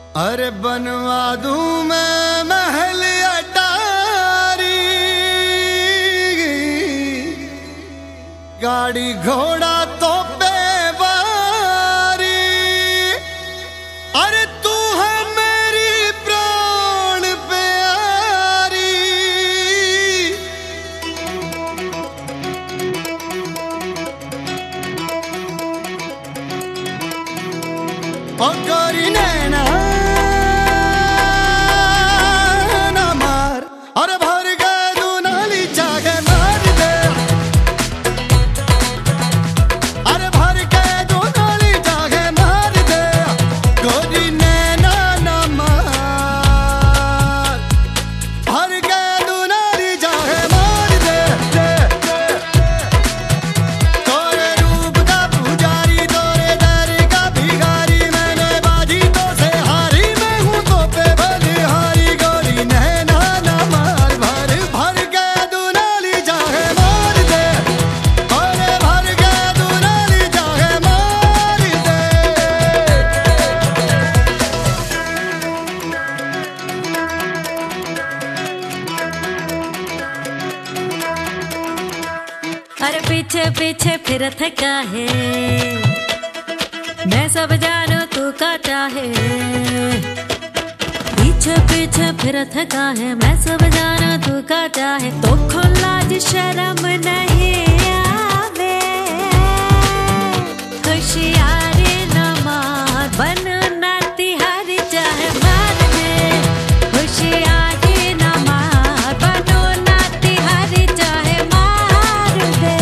अरे बनवा दूं मैं महल अटारी, गाड़ी घोड़ा तो बेवारी। अरे तू है मेरी प्राण प्यारी, ओ गोरी नैना अरे पीछे पीछे फिरत काहे, मैं सब जानू तू का चाहे। पीछे पीछे फिरत काहे, मैं सब जानू तू का चाहे। तो लाज शर्म नहीं आवे, खुशियारी न मार बन ना तिहारी चाहे मार दे। खुशियारी न मार बनो ना तिहारी चाहे मार दे।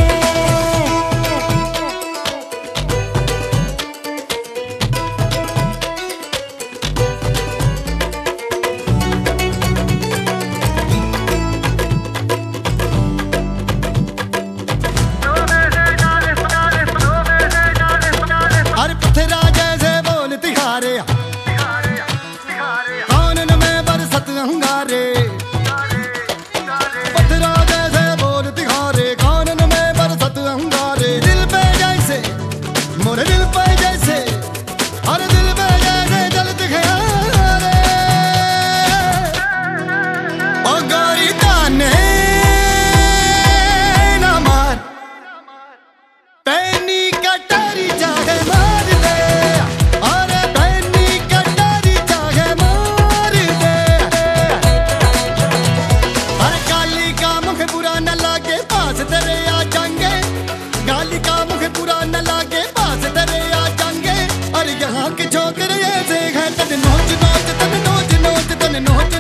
छोकरे ऐसे हैं तन नोच नोच तन नोच नोच तन नोच